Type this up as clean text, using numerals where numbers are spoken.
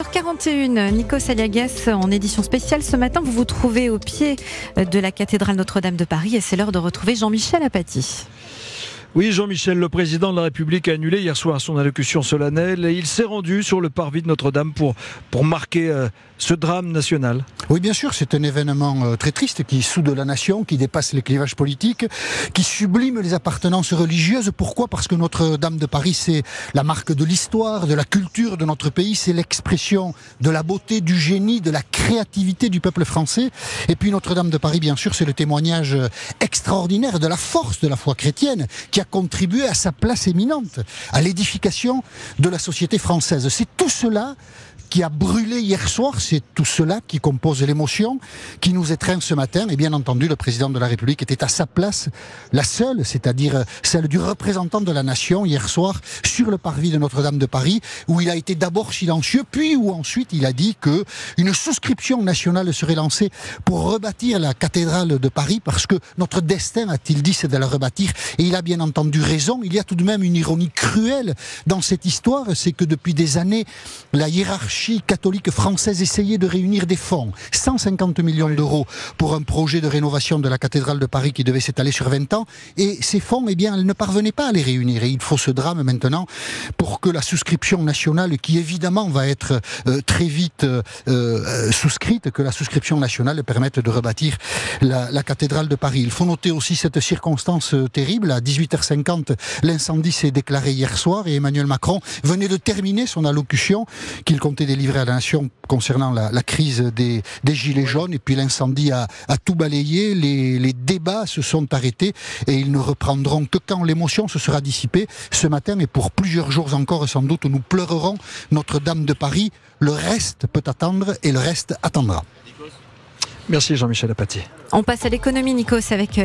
7h41, Nikos Aliagas en édition spéciale. Ce matin, vous vous trouvez au pied de la cathédrale Notre-Dame de Paris et c'est l'heure de retrouver Jean-Michel Apathy. Oui, Jean-Michel, le président de la République a annulé hier soir son allocution solennelle et il s'est rendu sur le parvis de Notre-Dame pour marquer ce drame national. Oui, bien sûr, c'est un événement très triste qui soude la nation, qui dépasse les clivages politiques, qui sublime les appartenances religieuses. Pourquoi ? Parce que Notre-Dame de Paris, c'est la marque de l'histoire, de la culture de notre pays, c'est l'expression de la beauté, du génie, de la créativité du peuple français. Et puis Notre-Dame de Paris, bien sûr, c'est le témoignage extraordinaire de la force de la foi chrétienne qui a contribué à sa place éminente, à l'édification de la société française. C'est tout cela qui a brûlé hier soir, c'est tout cela qui compose l'émotion qui nous étreint ce matin. Et bien entendu, le président de la République était à sa place, la seule, c'est-à-dire celle du représentant de la nation hier soir sur le parvis de Notre-Dame de Paris, où il a été d'abord silencieux, puis où ensuite il a dit que une souscription nationale serait lancée pour rebâtir la cathédrale de Paris, parce que notre destin, a-t-il dit, c'est de la rebâtir. Et il a bien entendu raison. Il y a tout de même une ironie cruelle dans cette histoire, c'est que depuis des années, la hiérarchie catholique française essayait de réunir des fonds, 150 millions d'euros pour un projet de rénovation de la cathédrale de Paris qui devait s'étaler sur 20 ans, et ces fonds, eh bien, elle ne parvenait pas à les réunir, et il faut ce drame maintenant pour que la souscription nationale, qui évidemment va être très vite souscrite, que la souscription nationale permette de rebâtir la cathédrale de Paris. Il faut noter aussi cette circonstance terrible. À 18h50, l'incendie s'est déclaré hier soir et Emmanuel Macron venait de terminer son allocution qu'il comptait délivrer à la nation concernant la crise des gilets jaunes, et puis l'incendie a tout balayé, les débats se sont arrêtés et ils ne reprendront que quand l'émotion se sera dissipée. Ce matin et pour plusieurs jours encore sans doute, nous pleurerons Notre-Dame de Paris. Le reste peut attendre et le reste attendra. Merci Jean-Michel Apathy. On passe à l'économie, Nikos, avec